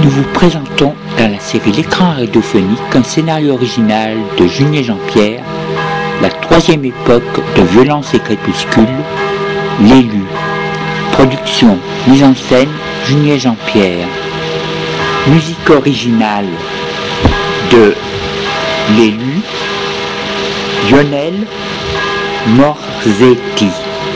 Nous vous présentons dans la série L'écran radiophonique un scénario original de Junier Jean-Pierre, la troisième époque de Violence et Crépuscule, L'élu. Production, mise en scène, Junier Jean-Pierre. Musique originale de L'élu, Lionel Morzetti.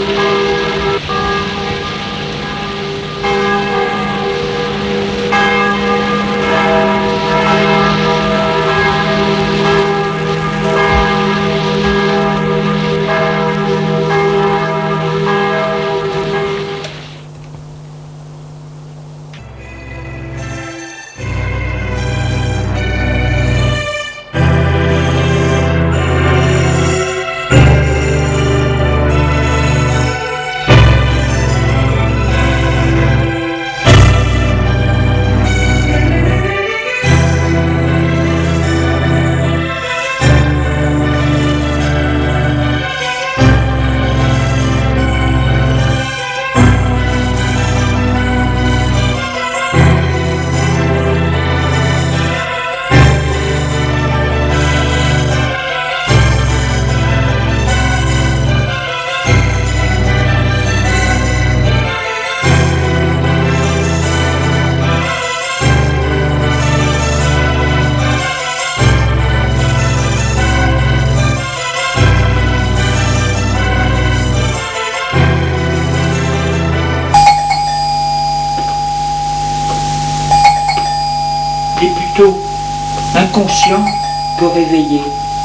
Inconscient que réveillé.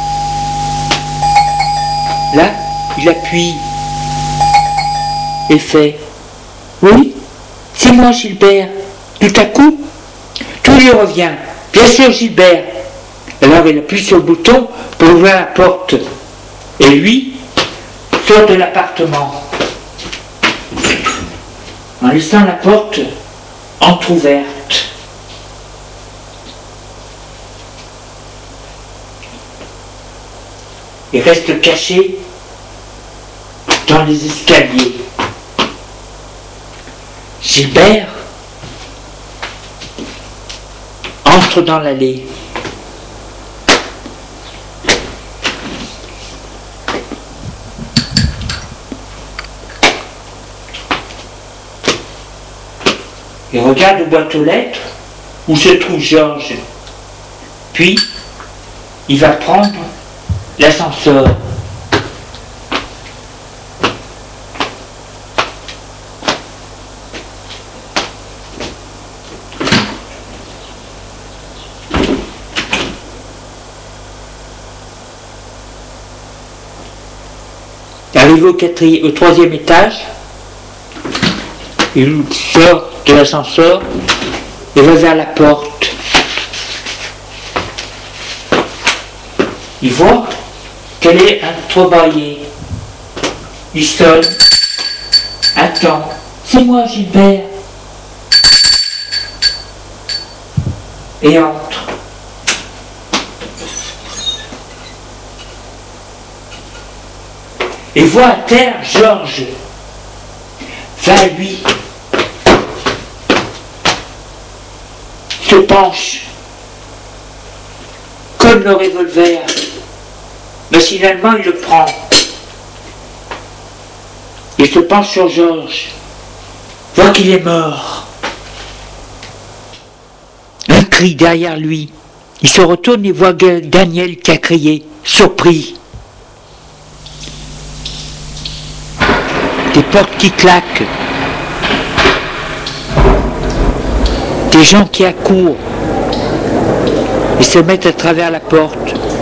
Là, il appuie et fait « Oui, c'est moi Gilbert. » Tout à coup, tout lui revient. « Bien sûr Gilbert. » Alors il appuie sur le bouton pour ouvrir la porte. Et lui sort de l'appartement en laissant la porte entrouverte. Il reste caché dans les escaliers. Gilbert entre dans l'allée. Il regarde la boîte aux lettres où se trouve Georges. Puis, il va prendre l'ascenseur. Arrivé au troisième étage, il sort de l'ascenseur et va vers la porte. Il voit qu'elle est entrebâillée. Il sonne. Attends, c'est moi Gilbert. Et entre. Et voit à terre Georges. Va à lui. Se penche. Comme le revolver. Machinalement, il le prend. Il se penche sur Georges. Voit qu'il est mort. Un cri derrière lui. Il se retourne et voit Daniel qui a crié, surpris. Des portes qui claquent. Des gens qui accourent. Ils se mettent à travers la porte.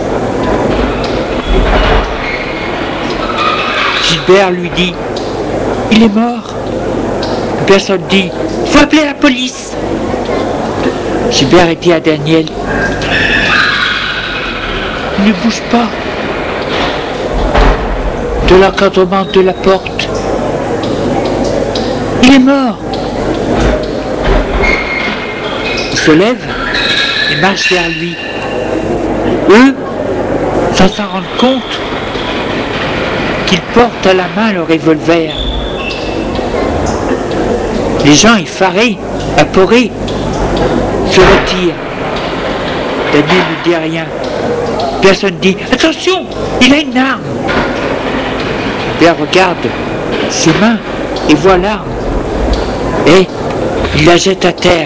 Gilbert lui dit « Il est mort !» Personne dit « Faut appeler la police !» Gilbert dit à Daniel « Ne bouge pas !» De l'encadrement de la porte. « Il est mort !» Il se lève et marche vers lui. Eux, sans s'en rendre compte, qu'il porte à la main le revolver. Les gens effarés, apeurés, se retire. Daniel ne dit rien. Personne dit « Attention, il a une arme !» Le père regarde ses mains et voit l'arme. Et il la jette à terre.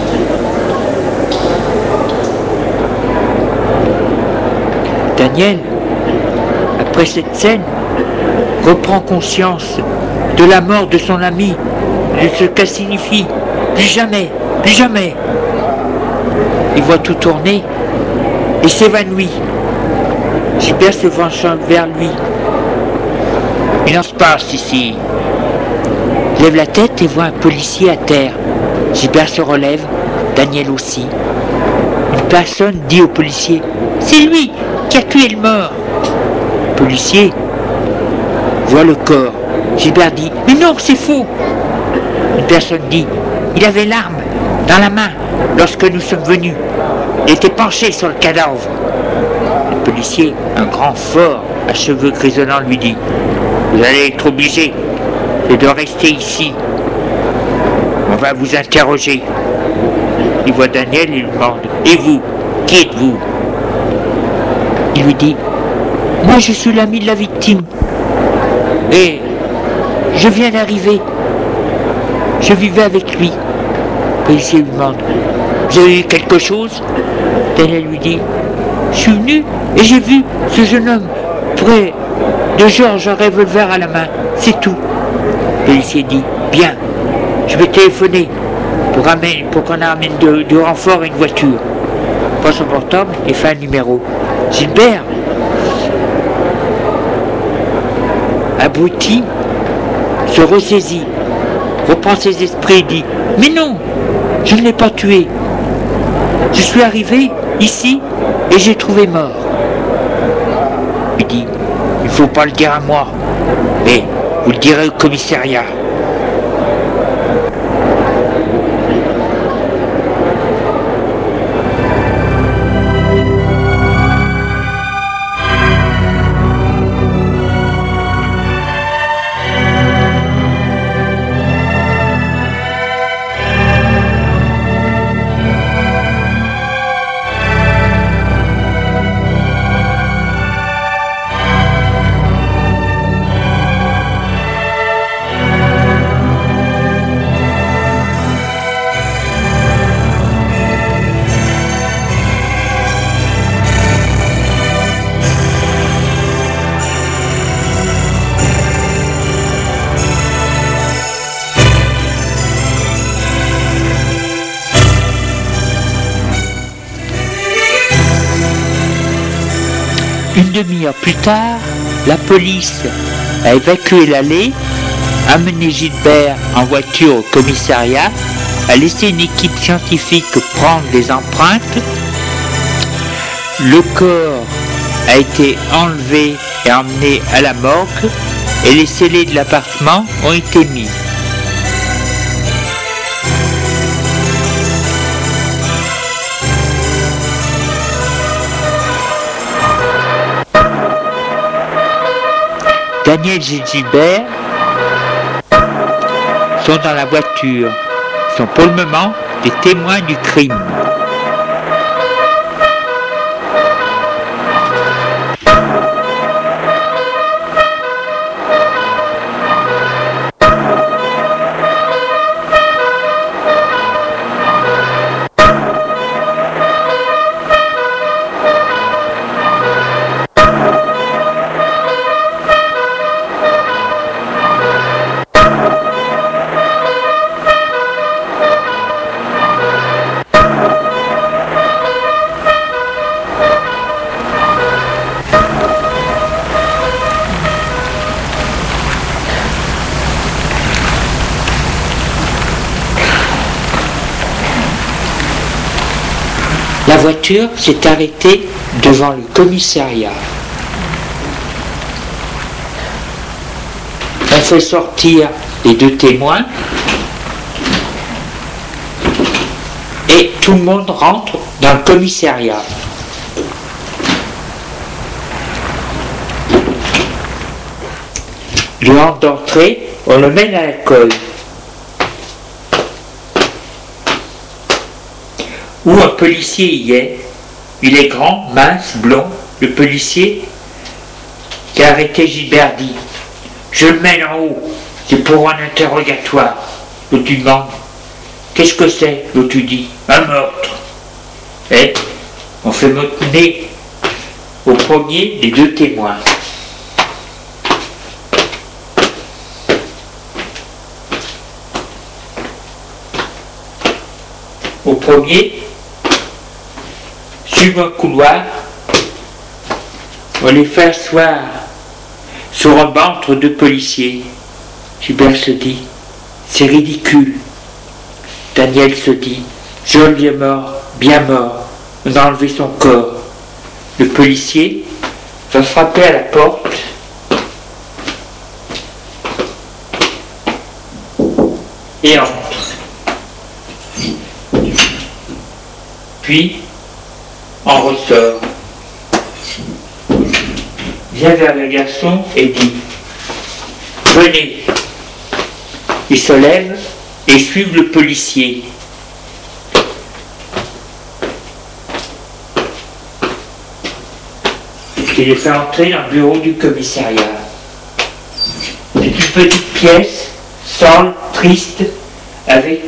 Daniel, après cette scène, reprend conscience de la mort de son ami, de ce qu'elle signifie. Plus jamais, plus jamais. Il voit tout tourner et s'évanouit. Gilbert se penchant vers lui. Il en se passe ici. Il lève la tête et voit un policier à terre. Gilbert se relève, Daniel aussi. Une personne dit au policier « C'est lui qui a tué le mort !» Le policier voit le corps. Gilbert dit « Mais non, c'est faux !» Une personne dit « Il avait l'arme dans la main lorsque nous sommes venus. Il était penché sur le cadavre. » Le policier, un grand fort, à cheveux grisonnants, lui dit « Vous allez être obligé de rester ici. On va vous interroger. » Il voit Daniel et lui demande « Et vous, qui êtes-vous » Il lui dit « Moi je suis l'ami de la victime. Et je viens d'arriver. Je vivais avec lui. » Le policier lui demande « Vous avez eu quelque chose ?» Daniel lui dit « Je suis venu et j'ai vu ce jeune homme près de Georges, un revolver à la main. C'est tout. » Le policier dit « Bien, je vais téléphoner pour qu'on amène du renfort et une voiture. » Il prend son portable et fait un numéro. Gilbert, abruti, se ressaisit, reprend ses esprits et dit « Mais non, je ne l'ai pas tué. Je suis arrivé ici et j'ai trouvé mort. » Il dit « Il ne faut pas le dire à moi, mais vous le direz au commissariat. » Une demi-heure plus tard, la police a évacué l'allée, amené Gilbert en voiture au commissariat, a laissé une équipe scientifique prendre des empreintes. Le corps a été enlevé et emmené à la morgue et les scellés de l'appartement ont été mis. Daniel et Gilbert sont dans la voiture, sont pour le moment des témoins du crime. La voiture s'est arrêtée devant le commissariat. On fait sortir les deux témoins et tout le monde rentre dans le commissariat. Dehors d'entrée, on le mène à l'accueil. où un policier y est. Il est grand, mince, blond. Le policier qui a arrêté Gilbert dit « Je le mène en haut, c'est pour un interrogatoire. » L'autre lui demande « Qu'est-ce que c'est ?» L'autre lui dit « Un meurtre. » Et on fait mener au premier des deux témoins. Au premier, suivant un couloir, on les fait asseoir sur un banc entre deux policiers. Gilbert se dit, c'est ridicule. Daniel se dit, John est mort, bien mort, on a enlevé son corps. Le policier va frapper à la porte et entre. Puis, en ressort, vient vers le garçon et dit « Venez !» Il se lève et suit le policier. Il les fait entrer dans le bureau du commissariat. C'est une petite pièce, sale, triste, avec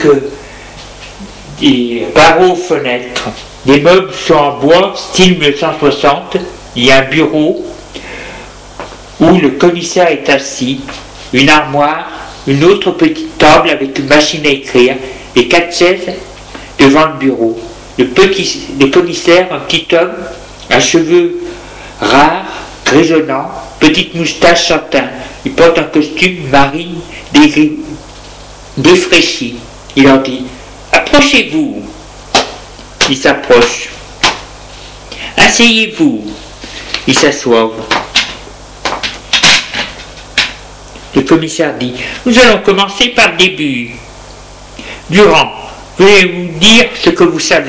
des barreaux aux fenêtres. Les meubles sont en bois, style 1960. Il y a un bureau où le commissaire est assis, une armoire, une autre petite table avec une machine à écrire et 4 chaises devant le bureau. Le commissaire, un petit homme, à cheveux rares, grisonnants, petite moustache châtain. Il porte un costume marine défraîchi. Il leur dit « Approchez-vous !» Ils s'approchent. « Asseyez-vous !» Ils s'assoient. Le commissaire dit « Nous allons commencer par le début. Durand, veuillez-vous dire ce que vous savez ?»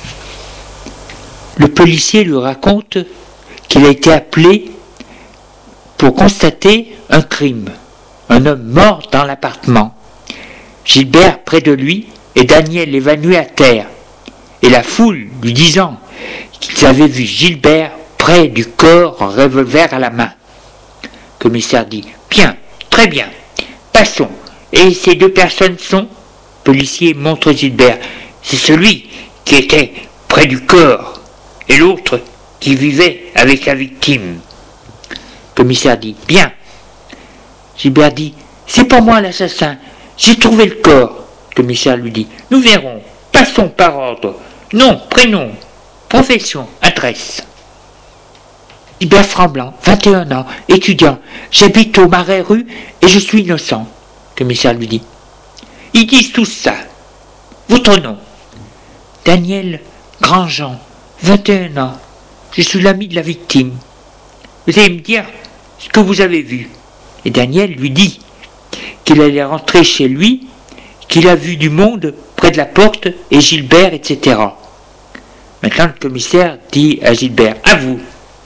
Le policier lui raconte qu'il a été appelé pour constater un crime. Un homme mort dans l'appartement. Gilbert près de lui et Daniel évanoui à terre. Et la foule lui disant qu'ils avaient vu Gilbert près du corps, en revolver à la main. Le commissaire dit « Bien, très bien, passons. Et ces deux personnes sont ?» Le policier montre Gilbert. C'est celui qui était près du corps et l'autre qui vivait avec la victime. Le commissaire dit « Bien. » Gilbert dit « C'est pas moi l'assassin, j'ai trouvé le corps. » Le commissaire lui dit « Nous verrons, passons par ordre. Nom, prénom, profession, adresse. » Gilbert Framblanc, 21 ans, étudiant, j'habite au Marais rue et je suis innocent. Le commissaire lui dit « Ils disent tous ça. Votre nom ?» Daniel Grandjean, 21 ans, je suis l'ami de la victime. Vous allez me dire ce que vous avez vu. Et Daniel lui dit qu'il allait rentrer chez lui, qu'il a vu du monde près de la porte et Gilbert, etc. Maintenant le commissaire dit à Gilbert « À vous. »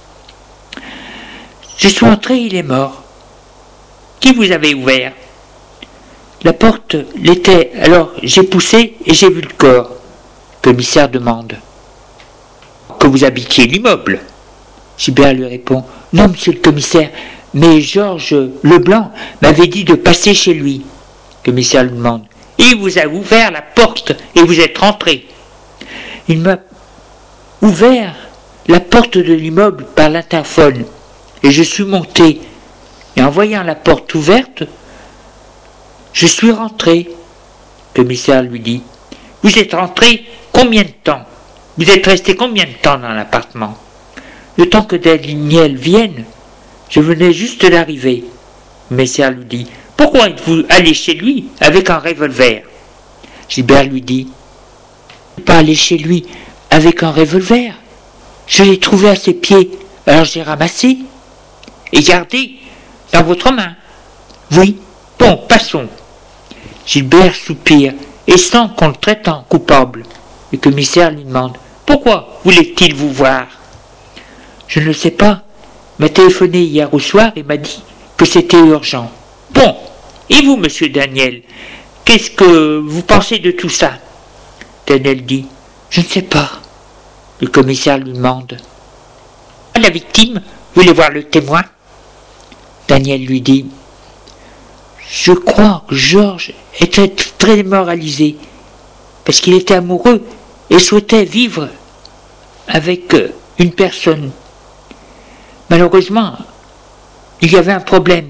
Je suis entré, il est mort. Qui vous avez ouvert? La porte l'était, alors j'ai poussé et j'ai vu le corps. Le commissaire demande que vous habitiez l'immeuble. Gilbert lui répond non, monsieur le commissaire, mais Georges Leblanc m'avait dit de passer chez lui. Le commissaire lui demande il vous a ouvert la porte et vous êtes rentré. Il m'a ouvert la porte de l'immeuble par l'interphone et je suis monté. Et en voyant la porte ouverte, je suis rentré. Le commissaire lui dit vous êtes rentré combien de temps? Vous êtes resté combien de temps dans l'appartement? Le temps que Daniel vienne, je venais juste d'arriver. Le commissaire lui dit pourquoi êtes-vous allé chez lui avec un revolver? Gilbert lui dit pas allé chez lui avec un revolver. Je l'ai trouvé à ses pieds, alors j'ai ramassé et gardé dans votre main. Oui, bon, passons. Gilbert soupire et sent qu'on le traite en coupable. Le commissaire lui demande pourquoi voulait-il vous voir? Je ne le sais pas. Il m'a téléphoné hier au soir et m'a dit que c'était urgent. Bon, et vous, monsieur Daniel, qu'est-ce que vous pensez de tout ça? Daniel dit Je ne sais pas. Le commissaire lui demande. La victime voulait voir le témoin. Daniel lui dit. Je crois que Georges était très démoralisé parce qu'il était amoureux et souhaitait vivre avec une personne. Malheureusement, il y avait un problème.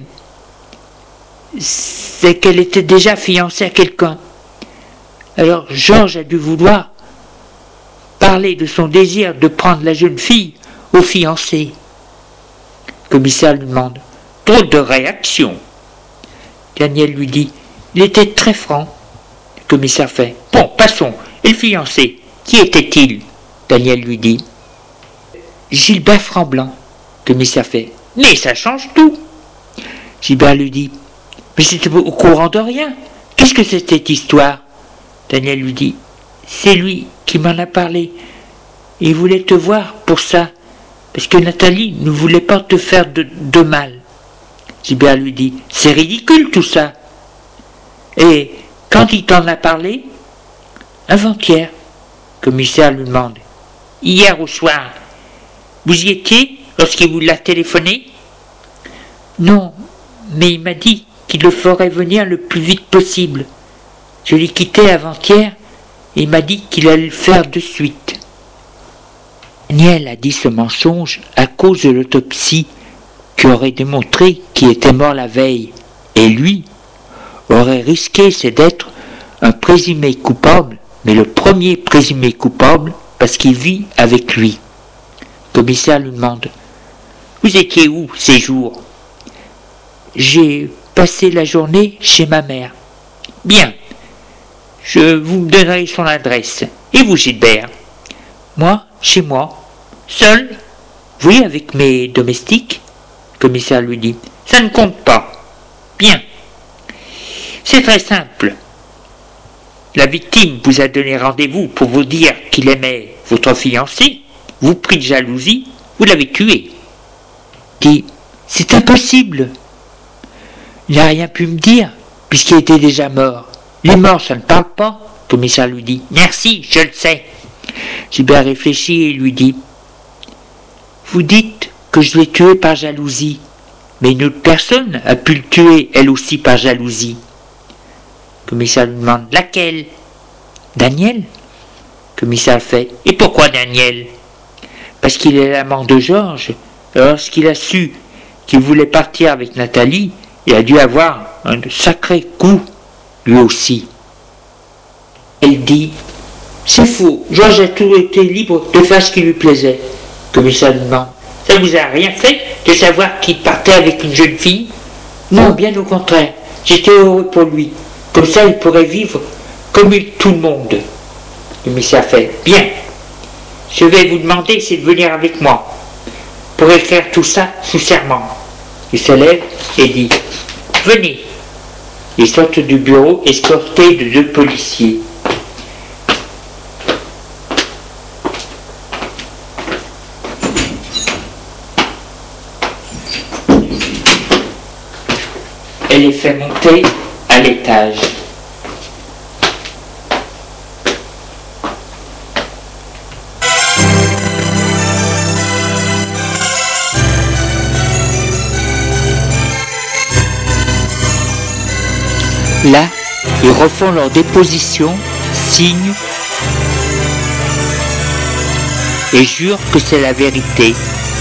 C'est qu'elle était déjà fiancée à quelqu'un. Alors Georges a dû vouloir parler de son désir de prendre la jeune fille au fiancé. Le commissaire lui demande. Drôle de réaction. Daniel lui dit. Il était très franc. Le commissaire fait. Bon, passons. Et le fiancé, qui était-il? Daniel lui dit. Gilbert Framblanc. Le commissaire fait. Mais ça change tout. Gilbert lui dit. Mais j'étais au courant de rien. Qu'est-ce que c'est cette histoire? Daniel lui dit. C'est lui qui m'en a parlé. Il voulait te voir pour ça. Parce que Nathalie ne voulait pas te faire de mal. Gilbert lui dit. C'est ridicule tout ça. Et quand il t'en a parlé? Avant-hier. Le commissaire lui demande. Hier au soir. Vous y étiez lorsqu'il vous l'a téléphoné? Non, mais il m'a dit qu'il le ferait venir le plus vite possible. Je l'ai quitté avant-hier et il m'a dit qu'il allait le faire de suite. Daniel a dit ce mensonge à cause de l'autopsie qui aurait démontré qu'il était mort la veille, et lui aurait risqué c'est d'être un présumé coupable, mais le premier présumé coupable parce qu'il vit avec lui. Le commissaire lui demande. Vous étiez où ces jours? J'ai passé la journée chez ma mère. Bien, je vous donnerai son adresse. Et vous, Gilbert? Moi, chez moi. Seul? Oui, avec mes domestiques. Le commissaire lui dit. Ça ne compte pas. Bien. C'est très simple. La victime vous a donné rendez-vous pour vous dire qu'il aimait votre fiancé. Vous prit de jalousie, vous l'avez tué. Dit. C'est impossible. Il n'a rien pu me dire, puisqu'il était déjà mort. Les morts, ça ne parle pas. Le commissaire lui dit. Merci, je le sais. Gilbert réfléchit et lui dit. Vous dites que je l'ai tué par jalousie, mais une autre personne a pu le tuer, elle aussi, par jalousie. Le commissaire lui demande. Laquelle? Daniel. Le commissaire fait. Et pourquoi Daniel? Parce qu'il est l'amant de Georges. Lorsqu'il a su qu'il voulait partir avec Nathalie, il a dû avoir un sacré coup, lui aussi. Elle dit. C'est faux, Georges a toujours été libre de faire ce qui lui plaisait. Le commissaire lui demande. Ça vous a rien fait de savoir qu'il partait avec une jeune fille? Non, bien au contraire. J'étais heureux pour lui. Comme ça, il pourrait vivre comme tout le monde. Le commissaire fait. Bien. Je vais vous demander de venir avec moi pour écrire tout ça sous serment. Il se lève et dit. Venez. Ils sortent du bureau escortés de 2 policiers. Elle les fait monter à l'étage. Là, ils refont leur déposition, signent et jurent que c'est la vérité.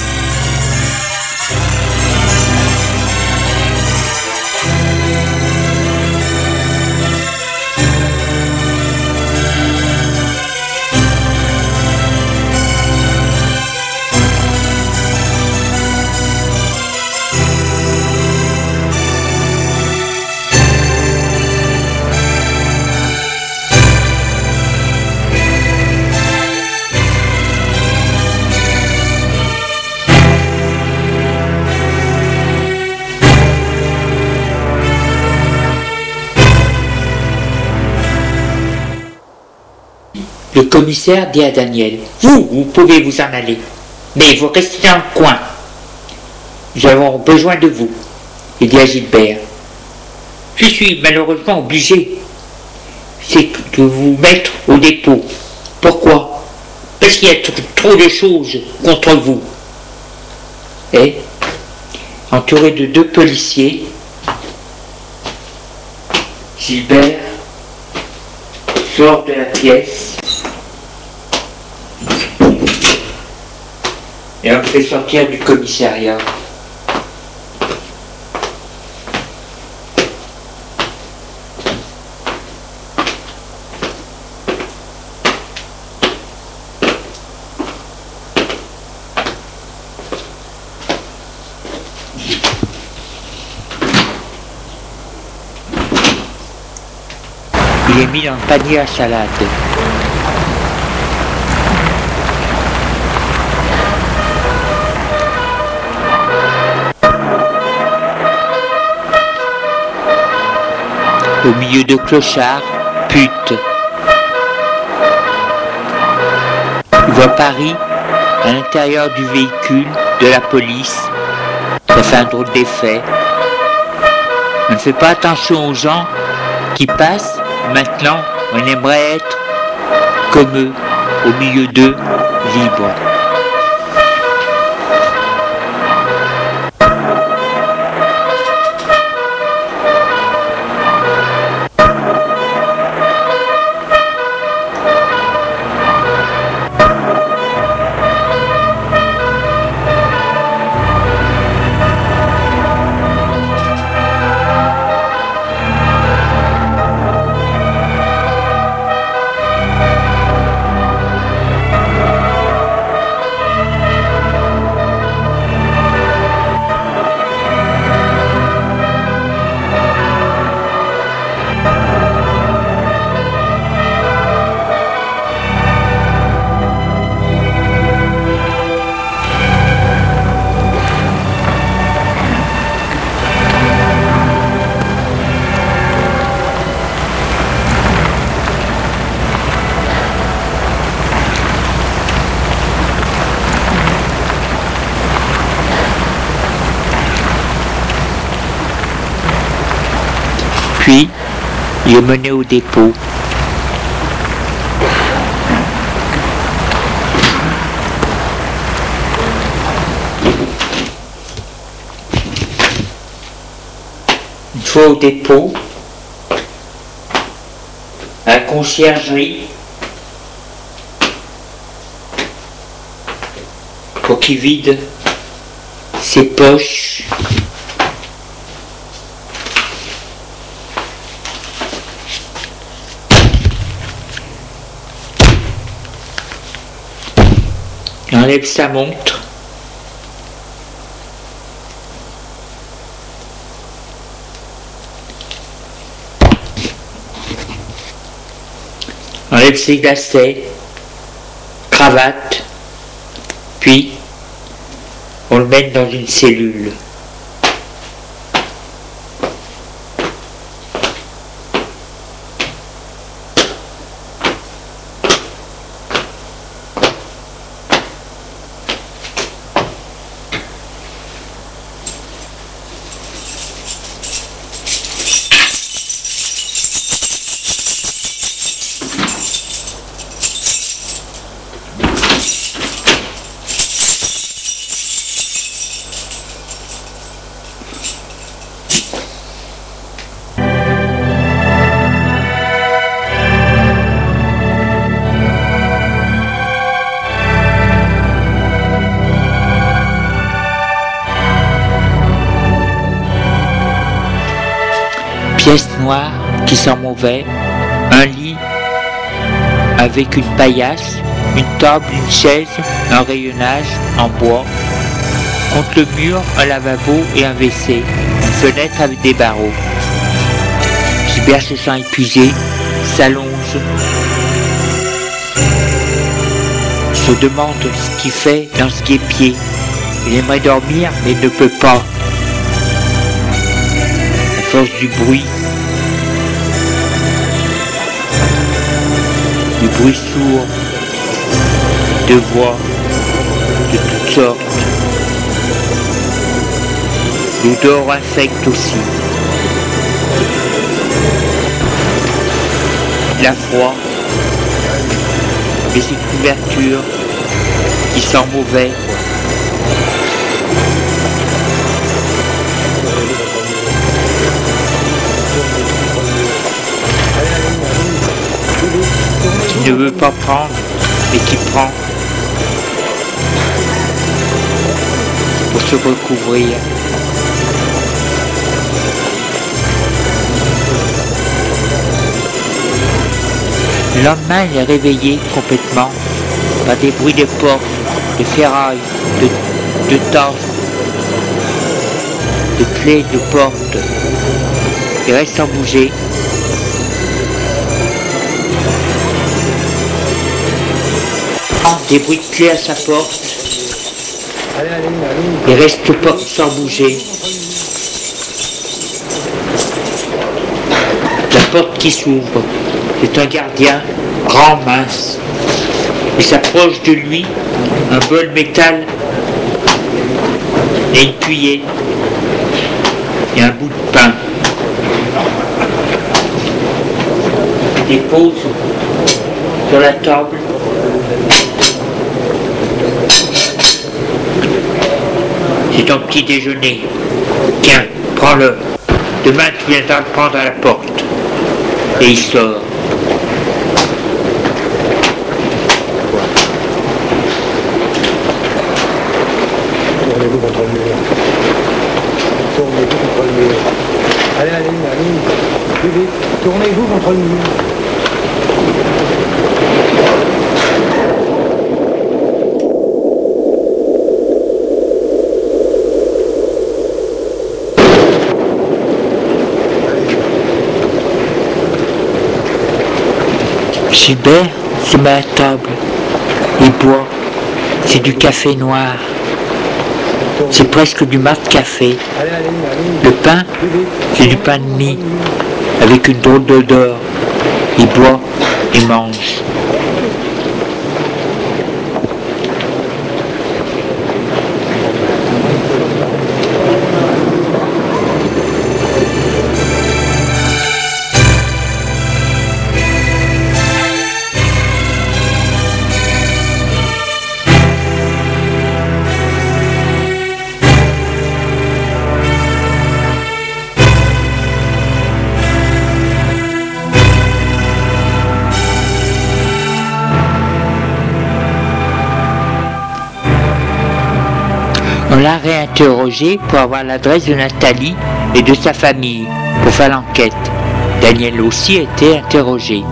Le commissaire dit à Daniel. Vous pouvez vous en aller, mais vous restez dans le coin. Nous avons besoin de vous. Il dit à Gilbert. Je suis malheureusement obligé. C'est de vous mettre au dépôt. Pourquoi? parce qu'il y a trop de choses contre vous. Et, entouré de 2 policiers, Gilbert sort de la pièce et on le fait sortir du commissariat. Il est mis dans le panier à salade. Au milieu de clochards, pute. Il voit Paris à l'intérieur du véhicule de la police. Ça fait un drôle d'effet. On ne fait pas attention aux gens qui passent. Maintenant, on aimerait être comme eux, au milieu d'eux, libres. Puis, il est mené au dépôt. Une fois au dépôt, à la conciergerie, pour qu'il vide ses poches. Il enlève sa montre. Enlève ses lacets, cravate, puis on le mène dans une cellule. Pièce noire qui sent mauvais, un lit avec une paillasse, une table, une chaise, un rayonnage en bois. Contre le mur, un lavabo et un WC, une fenêtre avec des barreaux. Gilbert se sent épuisé, s'allonge, se demande ce qu'il fait dans ce guêpier. Il aimerait dormir mais ne peut pas. À force du bruit sourd, de voix de toutes sortes. L'odeur infecte aussi. La froid, mais ses couvertures sent mauvais. Qui ne veut pas prendre et qui prend pour se recouvrir. Le lendemain, il est réveillé complètement par des bruits de portes, de ferrailles, de tasses, de clés de porte. Il reste sans bouger. Des bruits de clés à sa porte. Il reste pas sans bouger. La porte qui s'ouvre. C'est un gardien, grand, mince. Il s'approche de lui, un bol métal et une cuillère et un bout de pain. Il dépose sur la table. C'est ton petit déjeuner. Tiens, prends-le. Demain, tu viendras le prendre à la porte. Et il sort. Tournez-vous contre le mur. Tournez-vous contre le mur. Allez, plus vite. Tournez-vous contre le mur. Gilbert se met à la table. Il boit. C'est du café noir. C'est presque du mat café. Le pain, c'est du pain de mie, avec une drôle d'odeur. Il boit et mange. On l'a réinterrogé pour avoir l'adresse de Nathalie et de sa famille pour faire l'enquête. Daniel aussi a été interrogé.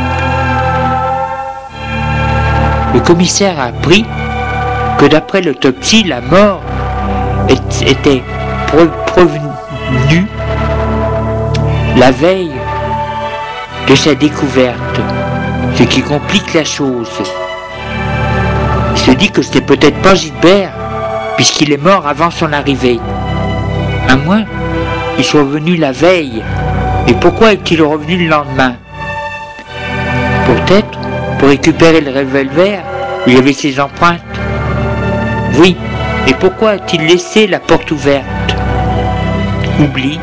Le commissaire a appris que d'après l'autopsie, la mort était prévenue la veille de sa découverte, ce qui complique la chose. Il se dit que c'était peut-être pas Gilbert, puisqu'il est mort avant son arrivée. À moins qu'il soit venu la veille. Et pourquoi est-il revenu le lendemain? Peut-être pour récupérer le revolver où il y avait ses empreintes. Oui, et pourquoi a-t-il laissé la porte ouverte? Oubli.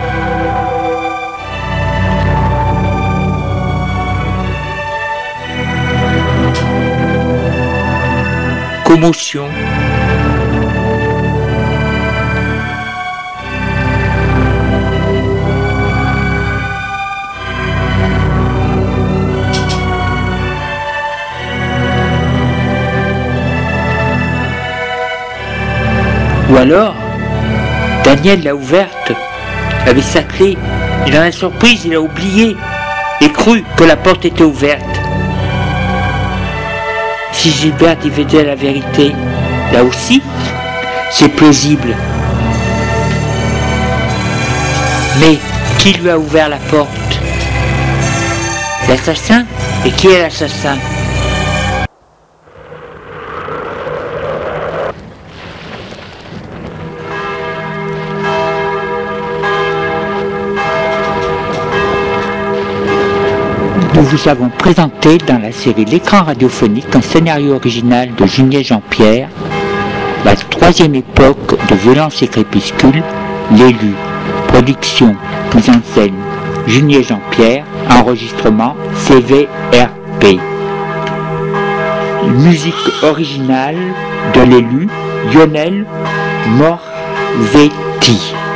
Commotion. Ou alors, Daniel l'a ouverte avec sa clé et dans la surprise, il a oublié et cru que la porte était ouverte. Si Gilbert disait la vérité, là aussi, c'est plausible. Mais qui lui a ouvert la porte? L'assassin? Et qui est l'assassin? Nous vous avons présenté dans la série L'écran radiophonique un scénario original de Junier Jean-Pierre, la troisième époque de Violence et Crépuscule, l'élu, production, mise en scène, Junier Jean-Pierre, enregistrement CVRP. Musique originale de l'élu Lionel Morzetti.